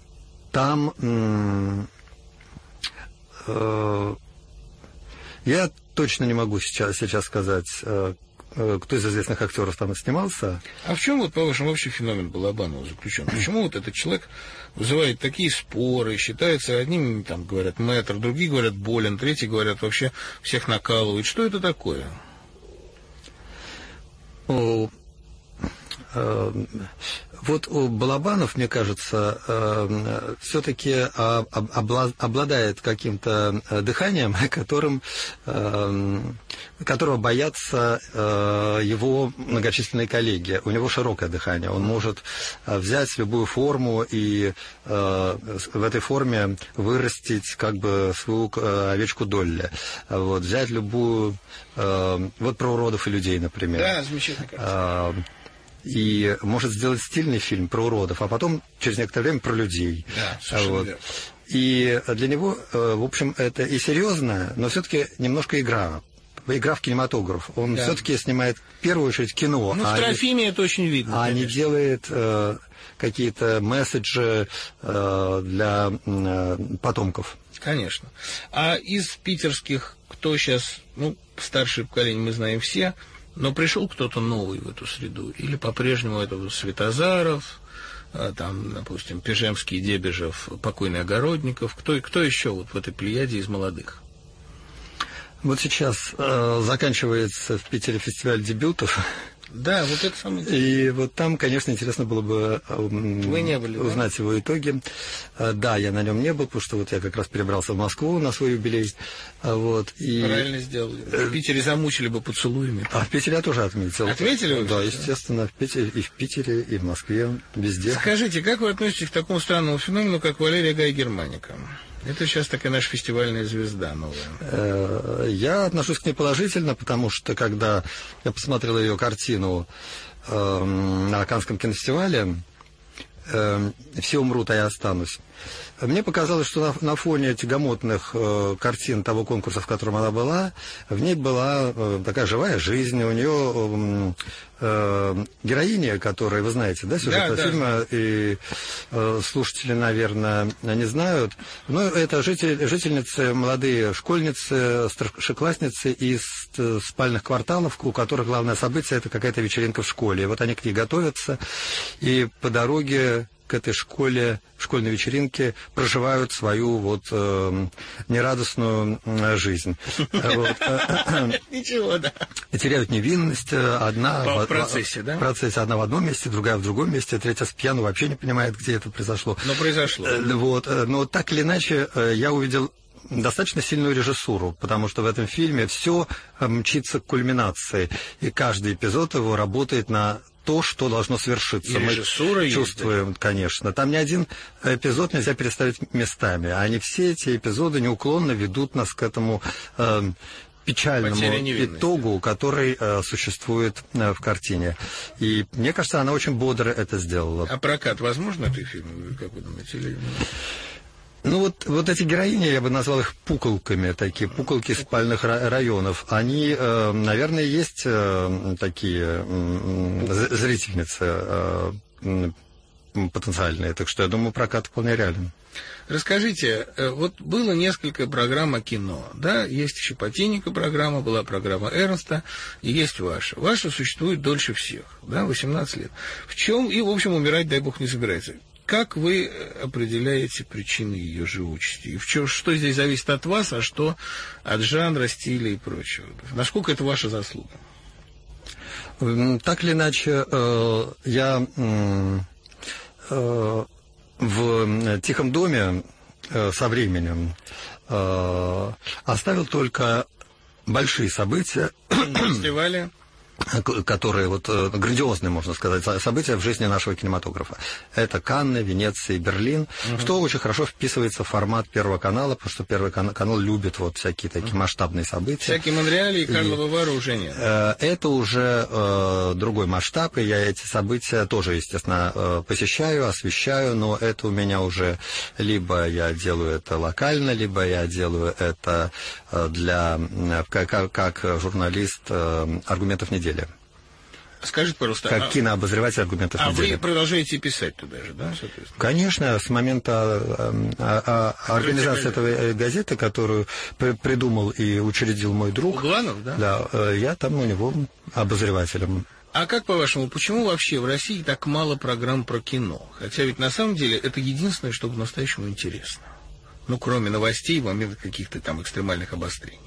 Там... Я точно не могу сейчас сказать, кто из известных актеров там снимался. А в чем, вот, по-вашему, вообще феномен Балабанова заключен? Почему вот этот человек вызывает такие споры, считается, одним там говорят мэтр, другие говорят болен, третьи говорят вообще всех накалывает. Что это такое? Вот Балабанов, мне кажется, все-таки обладает каким-то дыханием, которого боятся его многочисленные коллеги. У него широкое дыхание. Он может взять любую форму и в этой форме вырастить как бы свою овечку Долли. Вот, взять любую... Вот про уродов и людей, например. Да, замечательно, кажется. И может сделать стильный фильм про уродов, а потом через некоторое время про людей. Да, совершенно верно. И для него, в общем, это и серьезно, но все-таки немножко игра в кинематограф. Он все-таки снимает в первую очередь кино. Ну, в «Трофиме» это очень видно. А не делает какие-то месседжи для потомков. Конечно. А из питерских, кто сейчас, ну, старшее поколение мы знаем все, но пришел кто-то новый в эту среду? Или по-прежнему это Светозаров, там, допустим, Пежемский, Дебежев, покойный Огородников? Кто еще вот в этой плеяде из молодых? Вот сейчас заканчивается в Питере фестиваль дебютов. Да, вот это самое интересное. И вот там, конечно, интересно было бы Вы не были, узнать его итоги. Да, я на нем не был, потому что вот я как раз перебрался в Москву на свой юбилей. Вот, и... Правильно сделали. В Питере замучили бы поцелуями. А в Питере я тоже отметил. Отметили вы? Да, естественно, в Питере, и в Москве, везде. Скажите, как вы относитесь к такому странному феномену, как Валерия Гай Германика? Это сейчас такая наша фестивальная звезда новая. Я отношусь к ней положительно, потому что, когда я посмотрел ее картину на Каннском кинофестивале «Все умрут, а я останусь», мне показалось, что на фоне тягомотных картин того конкурса, в котором она была, в ней была такая живая жизнь. У нее героиня, которая, вы знаете, да, сюжет фильма, и слушатели, наверное, не знают, но это жительницы, молодые школьницы, старшеклассницы из спальных кварталов, у которых главное событие — это какая-то вечеринка в школе. И вот они к ней готовятся, и по дороге к этой школьной вечеринке проживают свою вот нерадостную жизнь. Ничего, да. Теряют невинность. Одна в процессе, да? В процессе. Одна в одном месте, другая в другом месте, третья с пьяну вообще не понимает, где это произошло. Но произошло. Вот. Но так или иначе я увидел достаточно сильную режиссуру, потому что в этом фильме все мчится к кульминации, и каждый эпизод его работает на то, что должно свершиться. И режиссура мы чувствуем, конечно. Там ни один эпизод нельзя переставить местами. Они все эти эпизоды неуклонно ведут нас к этому печальному итогу, который существует в картине. И мне кажется, она очень бодро это сделала. А прокат возможно этой фильма, как вы думаете, или нет? Ну вот эти героини, я бы назвал их пуколками, такие пуколки спальных районов. Они, наверное, есть такие зрительницы потенциальные. Так что я думаю, прокат вполне реален. Расскажите, вот было несколько программ о кино, да, есть еще Потейника программа, была программа Эрнста, и есть ваша. Ваша существует дольше всех, да, 18 лет. В чем, и, в общем, умирать, дай бог, не собирается. Как вы определяете причины ее живучести? И что здесь зависит от вас, а что от жанра, стиля и прочего? Насколько это ваша заслуга? Так или иначе, я в «Тихом доме» со временем оставил только большие события, фестивали, которые вот грандиозные, можно сказать, события в жизни нашего кинематографа. Это Канны, Венеция, Берлин, что очень хорошо вписывается в формат Первого канала, потому что Первый канал любит вот всякие такие масштабные события. Всякие Монреали и Карловы Вары уже нет. Это уже другой масштаб, и я эти события тоже, естественно, посещаю, освещаю, но это у меня уже либо я делаю это локально, либо я делаю это как журналист «Аргументов недели». Скажите, пожалуйста... Как кинообозреватель «Аргументов недели». А вы продолжаете писать туда же, да, соответственно? Конечно, с момента организации этой газеты, которую придумал и учредил мой друг... Угланов, да? Да, я там у него обозревателем. А как, по-вашему, почему вообще в России так мало программ про кино? Хотя ведь на самом деле это единственное, что по-настоящему интересно. Ну, кроме новостей, в момент каких-то там экстремальных обострений.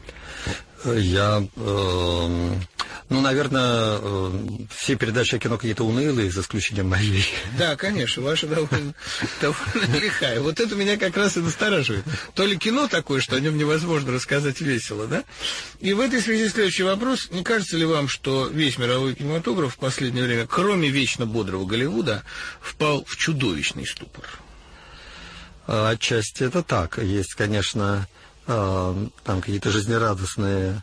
Наверное, все передачи о кино какие-то унылые, за исключением моей. Да, конечно, ваша довольно лихая. Вот это меня как раз и настораживает. То ли кино такое, что о нем невозможно рассказать весело, да? И в этой связи следующий вопрос. Не кажется ли вам, что весь мировой кинематограф в последнее время, кроме вечно бодрого Голливуда, впал в чудовищный ступор? Отчасти это так. Есть, конечно... там какие-то жизнерадостные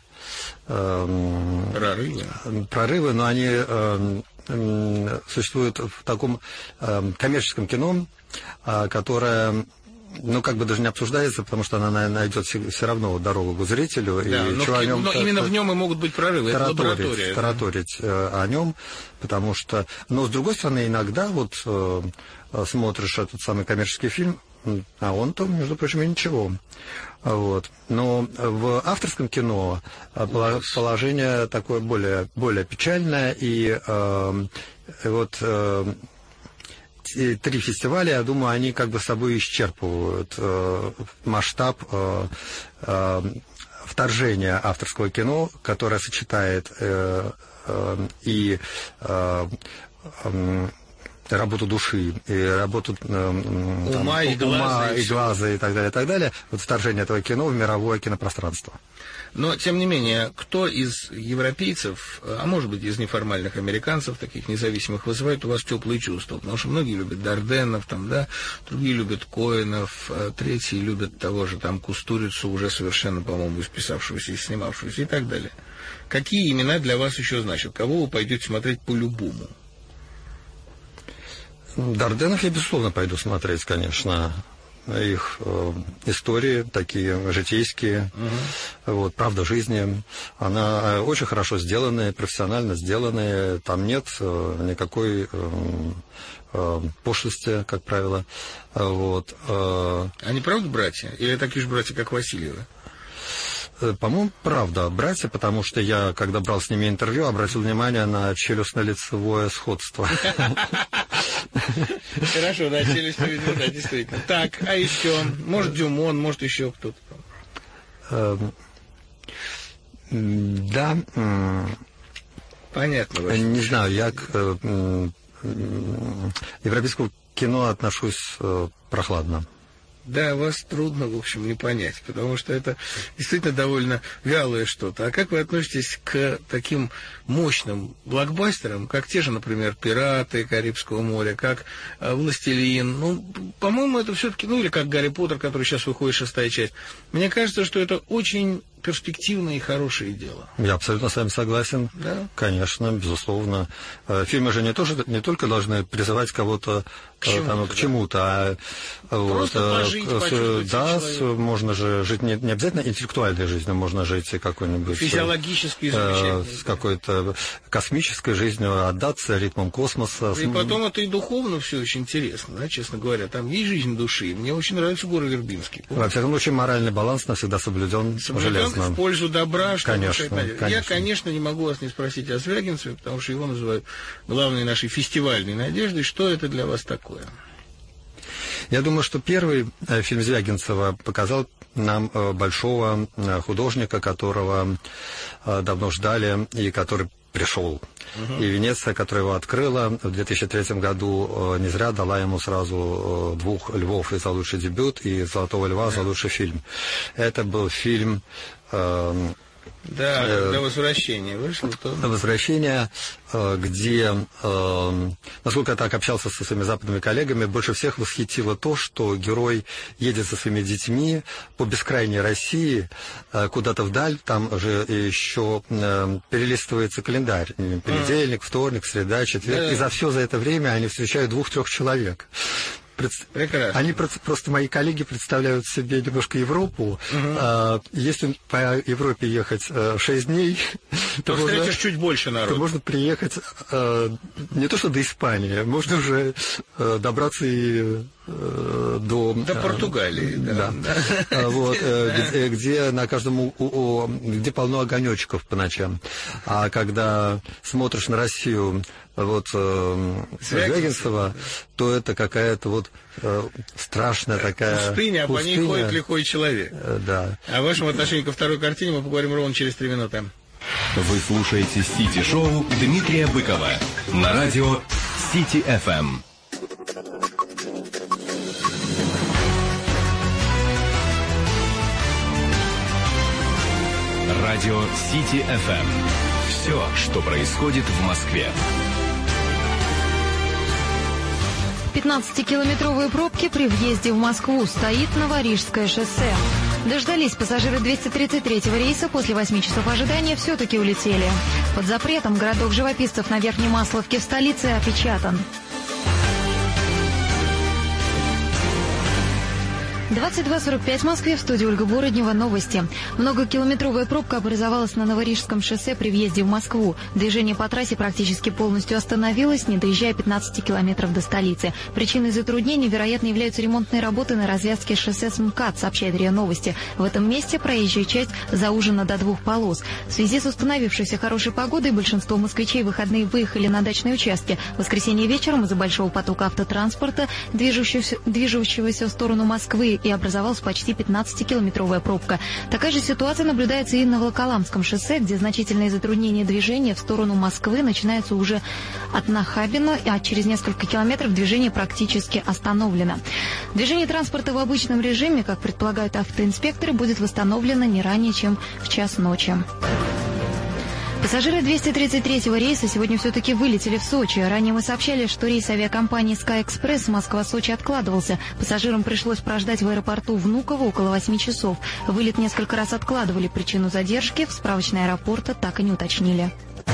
прорывы, но они существуют в таком коммерческом кино, которое, даже не обсуждается, потому что она найдет все равно дорогу к зрителю. Да, но именно в нем и могут быть прорывы, это лаборатория. Тараторить о нем, потому что... Но, с другой стороны, иногда смотришь этот самый коммерческий фильм, а он-то, между прочим, и ничего. Вот. Но в авторском кино положение такое более печальное, и 3 фестиваля, я думаю, они как бы собой исчерпывают масштаб вторжения авторского кино, которое сочетает и работу души, и работу ума и глаза и так далее, и так далее. Вот вторжение этого кино в мировое кинопространство. Но, тем не менее, кто из европейцев, а может быть, из неформальных американцев, таких независимых, вызывает у вас теплые чувства? Потому что многие любят Дарденов, другие любят Коэнов, третьи любят того же Кустурицу, уже совершенно, по-моему, исписавшегося и снимавшегося, и так далее. Какие имена для вас еще значат? Кого вы пойдете смотреть по-любому? Дарденов я, безусловно, пойду смотреть, конечно. Их истории такие житейские, правда жизни. Она очень хорошо сделанная, профессионально сделанная. Там нет никакой пошлости, как правило. Они правда братья? Или такие же братья, как Васильевы? По-моему, правда, братья, потому что я, когда брал с ними интервью, обратил внимание на челюстно-лицевое сходство. Хорошо, да, челюстно, видимо, да, действительно. Так, а еще? Может, Дюмон, может, еще кто-то там? Да. Понятно. Не знаю, я к европейскому кино отношусь прохладно. Да, вас трудно, в общем, не понять, потому что это действительно довольно вялое что-то. А как вы относитесь к таким мощным блокбастерам, как те же, например, «Пираты Карибского моря», как «Властелин»? По-моему, это все-таки, или как «Гарри Поттер», который сейчас выходит 6-я часть. Мне кажется, что это очень перспективное и хорошее дело. Я абсолютно с вами согласен. Да? Конечно, безусловно. Фильмы же не только должны призывать кого-то к чему-то, а просто пожить, почувствовать да, можно же жить не обязательно интеллектуальной жизнью, можно жить и какой-нибудь физиологической, замечательной, с какой-то космической жизнью, отдаться ритмам космоса. И потом это и духовно все очень интересно, да, честно говоря. Там есть жизнь души. Мне очень нравится Горы Вербинский. Во всяком случае, моральный баланс навсегда соблюден железно. В пользу добра, что конечно. Я, конечно, не могу вас не спросить о Звягинцеве, потому что его называют главной нашей фестивальной надеждой. Что это для вас такое? Я думаю, что первый фильм Звягинцева показал нам большого художника, которого давно ждали и который пришел. И Венеция, которая его открыла в 2003 году, не зря дала ему сразу 2 львов за лучший дебют и «Золотого льва» за лучший фильм. Это был фильм... до возвращения вышло. До возвращения, где, насколько я так общался со своими западными коллегами, больше всех восхитило то, что герой едет со своими детьми по бескрайней России, куда-то вдаль, там же еще перелистывается календарь. Понедельник, вторник, среда, четверг. И за это время они встречают 2-3 человек. Прекрасно. Они просто, мои коллеги, представляют себе немножко Европу. Если по Европе ехать 6 дней, то встретишь чуть больше народу. То можно приехать не то что до Испании, можно уже добраться и до Португалии, да. Вот, где на каждом где полно огонечков по ночам. А когда смотришь на Россию Звягинцева, то это какая-то страшная такая пустыня, а по ней ходит лихой человек. Да. О вашем отношении ко второй картине мы поговорим ровно через 3 минуты. Вы слушаете Сити-шоу Дмитрия Быкова на радио Сити-ФМ. Радио Сити-ФМ. Все, что происходит в Москве. 15-километровые пробки при въезде в Москву. Стоит Новорижское шоссе. Дождались пассажиры 233-го рейса, после 8 часов ожидания все-таки улетели. Под запретом городок живописцев на Верхней Масловке в столице опечатан. 22:45 в Москве, в студии Ольга Бороднева, новости. Многокилометровая пробка образовалась на Новорижском шоссе при въезде в Москву. Движение по трассе практически полностью остановилось, не доезжая 15 километров до столицы. Причиной затруднений, вероятно, являются ремонтные работы на развязке шоссе с МКАД, сообщает РИА Новости. В этом месте проезжая часть заужена до 2 полос. В связи с установившейся хорошей погодой большинство москвичей в выходные выехали на дачные участки. В воскресенье вечером из-за большого потока автотранспорта, движущегося в сторону Москвы, и образовалась почти 15-километровая пробка. Такая же ситуация наблюдается и на Волоколамском шоссе, где значительные затруднения движения в сторону Москвы начинаются уже от Нахабино, а через несколько километров движение практически остановлено. Движение транспорта в обычном режиме, как предполагают автоинспекторы, будет восстановлено не ранее, чем в 1:00 ночи. Пассажиры 233-го рейса сегодня все-таки вылетели в Сочи. Ранее мы сообщали, что рейс авиакомпании Sky Express Москва-Сочи откладывался. Пассажирам пришлось прождать в аэропорту Внуково около 8 часов. Вылет несколько раз откладывали. Причину задержки в справочной аэропорта так и не уточнили.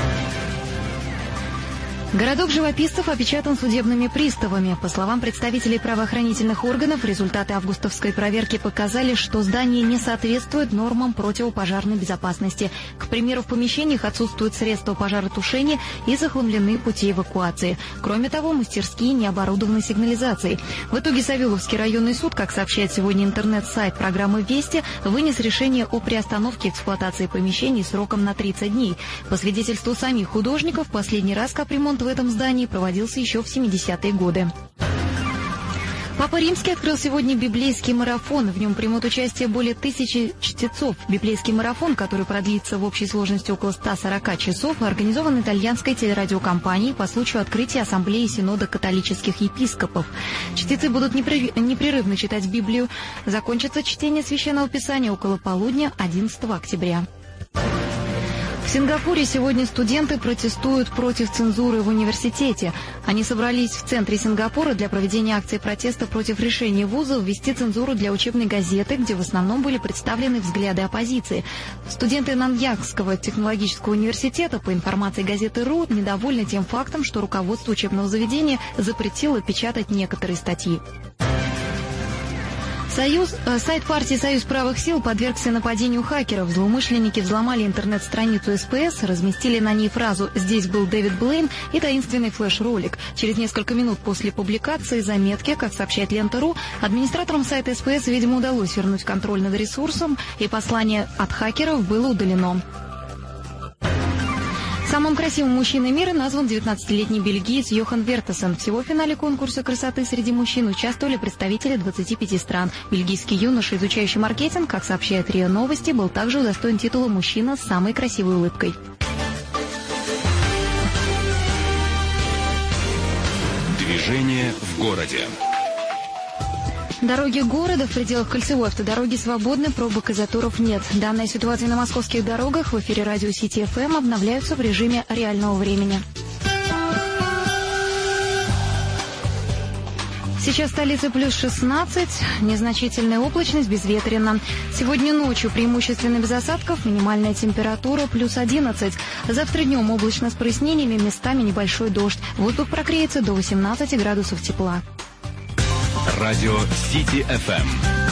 Городок живописцев опечатан судебными приставами. По словам представителей правоохранительных органов, результаты августовской проверки показали, что здание не соответствует нормам противопожарной безопасности. К примеру, в помещениях отсутствуют средства пожаротушения и захламлены пути эвакуации. Кроме того, мастерские не оборудованы сигнализацией. В итоге Савеловский районный суд, как сообщает сегодня интернет-сайт программы «Вести», вынес решение о приостановке эксплуатации помещений сроком на 30 дней. По свидетельству самих художников, последний раз капремонт в этом здании проводился еще в 70-е годы. Папа Римский открыл сегодня библейский марафон. В нем примут участие более 1000 чтецов. Библейский марафон, который продлится в общей сложности около 140 часов, организован итальянской телерадиокомпанией по случаю открытия Ассамблеи Синода католических епископов. Чтецы будут непрерывно читать Библию. Закончится чтение Священного Писания около полудня 11 октября. В В Сингапуре сегодня студенты протестуют против цензуры в университете. Они собрались в центре Сингапура для проведения акции протеста против решения вуза ввести цензуру для учебной газеты, где в основном были представлены взгляды оппозиции. Студенты Наньянгского технологического университета, по информации газеты РУ, недовольны тем фактом, что руководство учебного заведения запретило печатать некоторые статьи. Сайт партии «Союз правых сил» подвергся нападению хакеров. Злоумышленники взломали интернет-страницу СПС, разместили на ней фразу «Здесь был Дэвид Блейн» и таинственный флеш-ролик. Через несколько минут после публикации заметки, как сообщает Лента.ру, администраторам сайта СПС, видимо, удалось вернуть контроль над ресурсом, и послание от хакеров было удалено. Самым красивым мужчиной мира назван 19-летний бельгиец Йохан Вертесен. Всего в финале конкурса красоты среди мужчин участвовали представители 25 стран. Бельгийский юноша, изучающий маркетинг, как сообщает РИА Новости, был также удостоен титула «Мужчина с самой красивой улыбкой». Движение в городе. Дороги города в пределах кольцевой автодороги свободны, пробок и заторов нет. Данная ситуация на московских дорогах в эфире радио Сити ФМ обновляются в режиме реального времени. Сейчас в столице плюс 16, незначительная облачность, безветренно. Сегодня ночью преимущественно без осадков, минимальная температура плюс 11. Завтра днем облачно с прояснениями, местами небольшой дождь. Воздух прогреется до 18 градусов тепла. Радио Сити ФМ.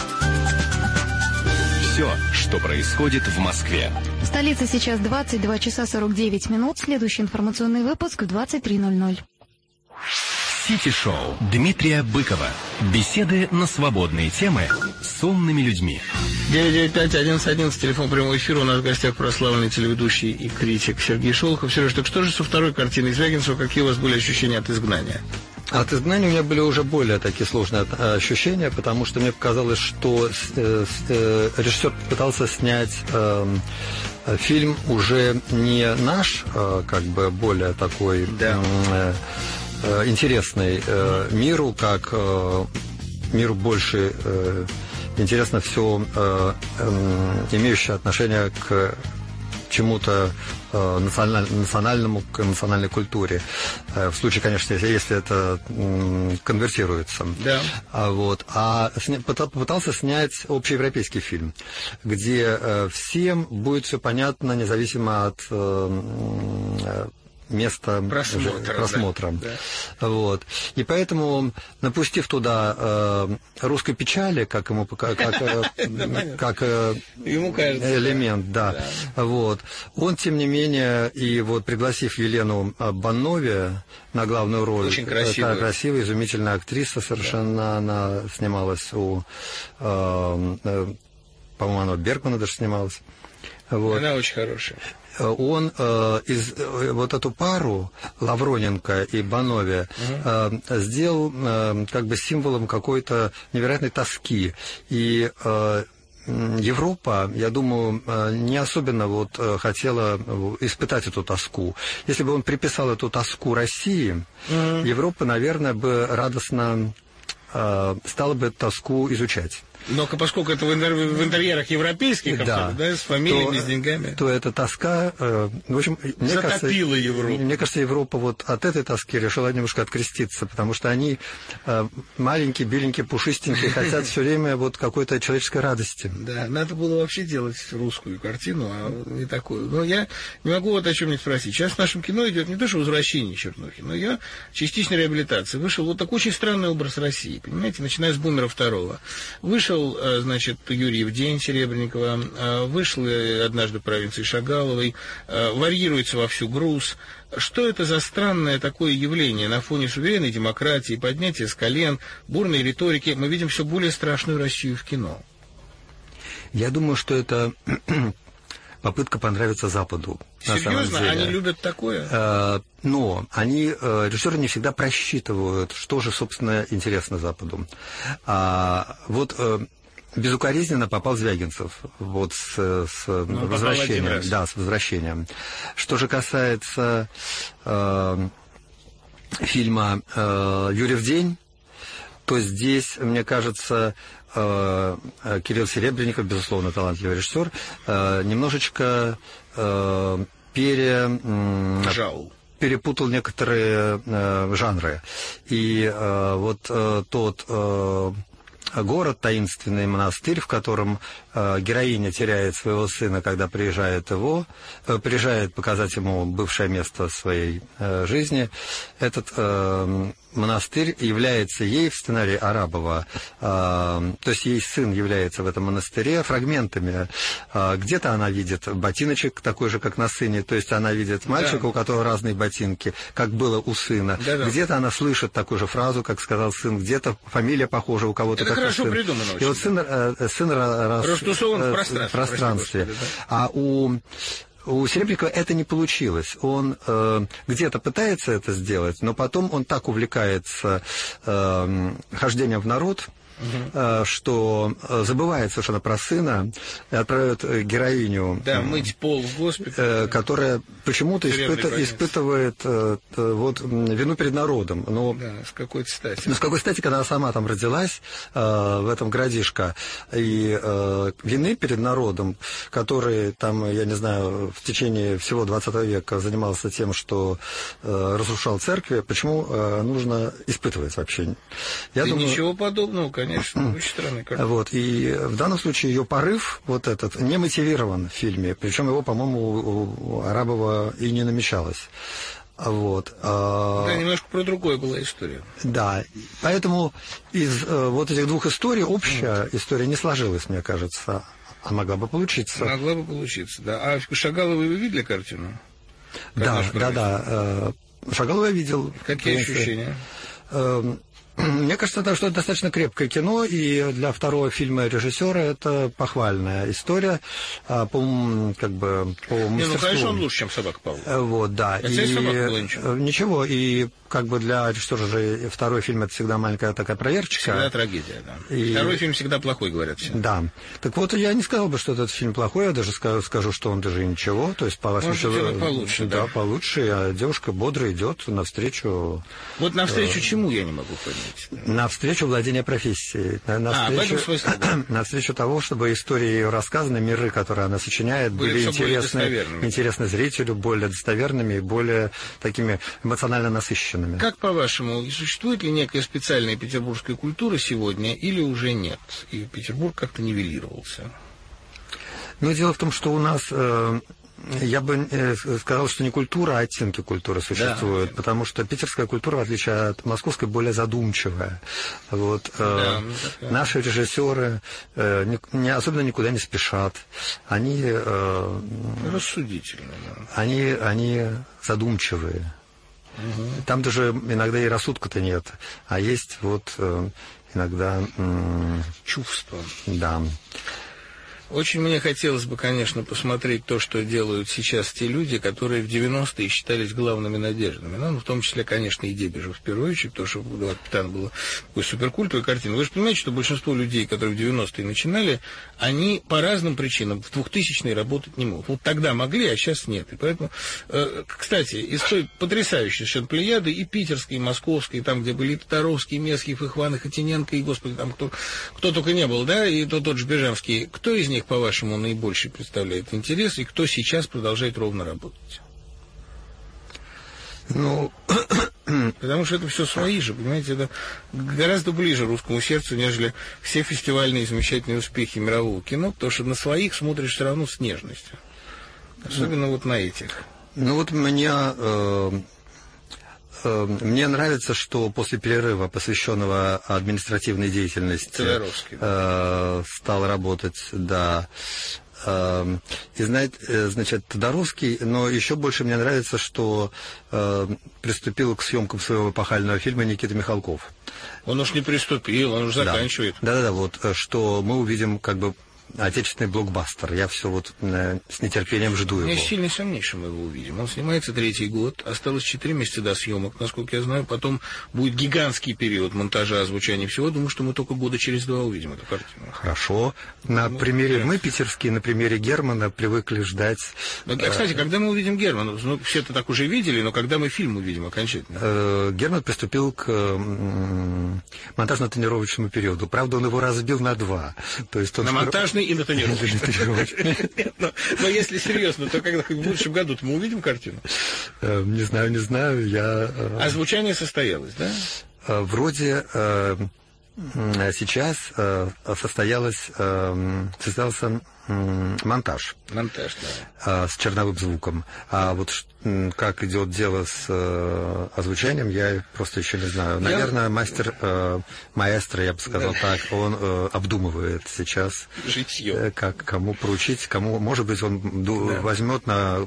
Все, что происходит в Москве. В столице сейчас 22 часа 49 минут. Следующий информационный выпуск в 23:00. Сити-шоу Дмитрия Быкова. Беседы на свободные темы с умными людьми. 995-1111, телефон прямого эфира. У нас в гостях прославленный телеведущий и критик Сергей Шолохов. Сереж, так что же со второй картиной Звягинцева? Какие у вас были ощущения от изгнания? От изгнания у меня были уже более такие сложные ощущения, потому что мне показалось, что режиссер пытался снять фильм уже не наш, как бы более такой интересный миру, как миру больше интересно все имеющее отношение к чему-то национальному, к национальной культуре. В случае, конечно, если это конвертируется. Да. Попытался снять общеевропейский фильм, где всем будет все понятно, независимо от место просмотра. Да. Вот. И поэтому, напустив туда русской печали, как ему как элемент, да. Вот. Он, тем не менее, и вот пригласив Елену Баннове на главную роль, очень красивая, изумительная актриса совершенно, она снималась у, по-моему, она Бергмана даже снималась. Вот. Она очень хорошая. Он вот эту пару Лавроненко и Банове сделал как бы символом какой-то невероятной тоски. И Европа, я думаю, не особенно вот хотела испытать эту тоску. Если бы он приписал эту тоску России, Европа, наверное, бы радостно стала бы тоску изучать. Но поскольку это в интерьерах европейских, да, с фамилиями, с деньгами, то эта тоска, в общем, затопила Европу. Мне кажется, Европа вот от этой тоски решила немножко откреститься, потому что они маленькие, беленькие, пушистенькие, хотят все время вот какой-то человеческой радости. Да, надо было вообще делать русскую картину, а не такую. Но я не могу вот о чем не спросить. Сейчас в нашем кино идет не то, что возвращение Чернухи, но ее частичная реабилитация. Вышел вот такой очень странный образ России, понимаете, начиная с «Бумера» II. Вышел, значит, Юрьев день Серебренникова, вышел однажды в провинции Шагаловой, варьируется вовсю груз. Что это за странное такое явление? На фоне суверенной демократии, поднятия с колен, бурной риторики мы видим все более страшную Россию в кино. Я думаю, что это попытка понравиться Западу. Серьезно? Они любят такое? Но режиссеры не всегда просчитывают, что же, собственно, интересно Западу. Безукоризненно попал Звягинцев вот с возвращением. Да, с возвращением. Что же касается фильма «Юрьев день», то здесь, мне кажется, Кирилл Серебренников, безусловно, талантливый режиссер, немножечко перепутал некоторые жанры. И вот тот город, таинственный монастырь, в котором героиня теряет своего сына, когда приезжает показать ему бывшее место своей жизни. Этот монастырь является ей в сценарии Арабова, то есть ей сын является в этом монастыре фрагментами. Где-то она видит ботиночек такой же, как на сыне, то есть она видит мальчика, у которого разные ботинки, как было у сына. Где-то она слышит такую же фразу, как сказал сын, где-то фамилия похожа у кого-то. Это хорошо придумано. И вот сын растусован в пространстве. А у Серебрякова это не получилось. Он где-то пытается это сделать, но потом он так увлекается хождением в народ, что забывает совершенно про сына, и отправляют героиню, мыть пол в госпитале, которая почему-то испытывает вину перед народом. Но, с какой стати? С какой стати, когда она сама там родилась, в этом городишко, и вины перед народом, который там, я не знаю, в течение всего 20 века занимался тем, что разрушал церкви, почему нужно испытывать вообще? Я думаю, ничего подобного, конечно. Очень странный картина. Вот, и в данном случае ее порыв вот этот не мотивирован в фильме, причем его, по-моему, у Арабова и не намечалось. Вот. Немножко про другое была история. Да, поэтому из вот этих двух историй общая история не сложилась, мне кажется. А могла бы получиться. Могла бы получиться, да. А Шагалова вы видели картину? Да. Шагалова я видел. Какие ощущения? Мне кажется, что это достаточно крепкое кино, и для второго фильма режиссера это похвальная история по мастерству. Конечно, он лучше, чем «Собака Павлова». Вот, да. Хотя и «Собака» была ничего, и для режиссера же второй фильм это всегда маленькая такая проверочка. Всегда трагедия, да. И второй фильм всегда плохой, говорят все. Да. Так вот, я не сказал бы, что этот фильм плохой, я даже скажу, что он даже ничего. То есть получше, да, получше, а девушка бодро идет навстречу. Вот навстречу чему я не могу понять? Навстречу владения профессией. В этом смысле, да. Навстречу того, чтобы истории ее рассказаны, миры, которые она сочиняет, были интересны зрителю, более достоверными и более такими эмоционально насыщенными. Как, по-вашему, существует ли некая специальная петербургская культура сегодня или уже нет? И Петербург как-то нивелировался? Дело в том, что у нас... Я бы сказал, что не культура, а оттенки культуры существуют, потому что питерская культура, в отличие от московской, более задумчивая. Вот, наши режиссеры особенно никуда не спешат. Они... рассудительные. Да. Они задумчивые. Угу. Там даже иногда и рассудка-то нет, а есть иногда... чувство. Да. Очень мне хотелось бы, конечно, посмотреть то, что делают сейчас те люди, которые в 90-е считались главными надеждами. В том числе, конечно, и Дебежев в первую очередь, потому что у Капитана была такой суперкультовая картина. Вы же понимаете, что большинство людей, которые в 90-е начинали, они по разным причинам в 2000-е работать не могут. Вот тогда могли, а сейчас нет. И поэтому, кстати, из той потрясающей совершенно плеяды, и питерской, и московской, и там, где были и Таровский, и Месхиев, и Хван, и Хотиненко, и, господи, там кто только не был, да, и тот же Бежевский. Кто из них, по-вашему, наибольший представляет интерес, и кто сейчас продолжает ровно работать? Потому что это все свои же, понимаете, это гораздо ближе русскому сердцу, нежели все фестивальные замечательные успехи мирового кино, потому что на своих смотришь все равно с нежностью. Особенно на этих. Мне нравится, что после перерыва, посвященного административной деятельности, стал работать, да. И значит, Тодоровский, но еще больше мне нравится, что приступил к съемкам своего эпохального фильма Никита Михалков. Он уж не приступил, он уже заканчивает. Да, что мы увидим отечественный блокбастер. Я все с нетерпением жду его. У меня сильный сомнение, что мы его увидим. Он снимается 3-й год, осталось 4 месяца до съемок, насколько я знаю. Потом будет гигантский период монтажа, озвучания всего. Думаю, что мы только года через 2 увидим эту картину. Хорошо. Мы питерские, на примере Германа привыкли ждать... Кстати, когда мы увидим Германа? Все это так уже видели, но когда мы фильм увидим окончательно? Герман приступил к монтажно-тренировочному периоду. Правда, он его разбил на 2. То есть он на монтажный тренировочный и на тренировочный. Но если серьезно, то когда в будущем году мы увидим картину? Не знаю, А звучание состоялось, да? Вроде сейчас состоялся монтаж. Монтаж, да. С черновым звуком. А вот как идет дело с озвучанием, я просто еще не знаю. Наверное, маэстро, я бы сказал так, он обдумывает сейчас, как кому поручить, кому, может быть, он возьмет на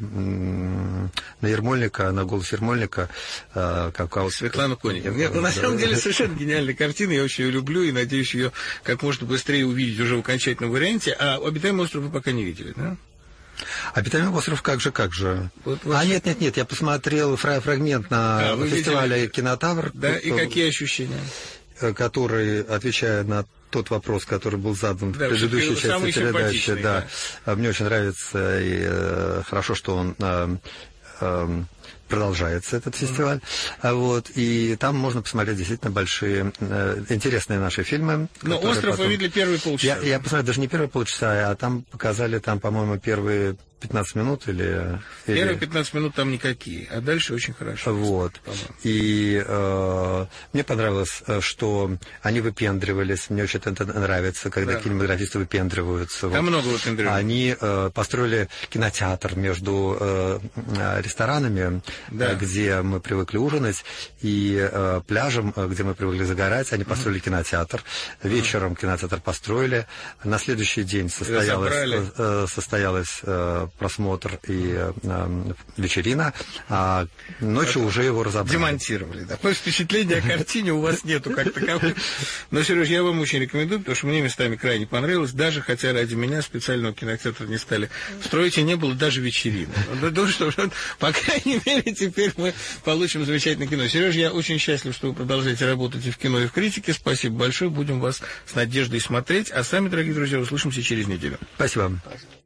Ермольника, на голос Ермольника, Светлану Конников. На самом деле, совершенно гениальная картина, я очень ее люблю и надеюсь ее как можно быстрее увидеть уже в окончательном варианте. А «Обитаемый остров» вы пока не видели, да? «Обитаемый остров» как же? Нет, я посмотрел фрагмент на фестивале «Кинотавр». Да, и какие ощущения? Который, отвечая на тот вопрос, который был задан в предыдущей части передачи, да, мне очень нравится, и хорошо, что он продолжается, этот фестиваль. Вот, и там можно посмотреть действительно большие, интересные наши фильмы. Но «Остров» вы видели первые полчаса? Я посмотрел даже не первые полчаса, а там показали, по-моему, первые 15 минут или... Первые 15 минут там никакие, а дальше очень хорошо. Вот. И мне понравилось, что они выпендривались. Мне очень это нравится, когда кинематографисты выпендриваются. Там много выпендривают. Они построили кинотеатр между ресторанами, где мы привыкли ужинать, и пляжем, где мы привыкли загорать. Они построили кинотеатр. Вечером кинотеатр построили. На следующий день состоялась просмотр и вечерина, а ночью уже его разобрали. Демонтировали, да. То есть впечатления о картине у вас нету как таковых. Но, Сереж, я вам очень рекомендую, потому что мне местами крайне понравилось, даже хотя ради меня специального кинотеатра не стали строить, и не было даже вечерины. Думаю, что, по крайней мере, теперь мы получим замечательное кино. Сереж, я очень счастлив, что вы продолжаете работать и в кино, и в критике. Спасибо большое. Будем вас с надеждой смотреть. А сами, дорогие друзья, услышимся через неделю. Спасибо.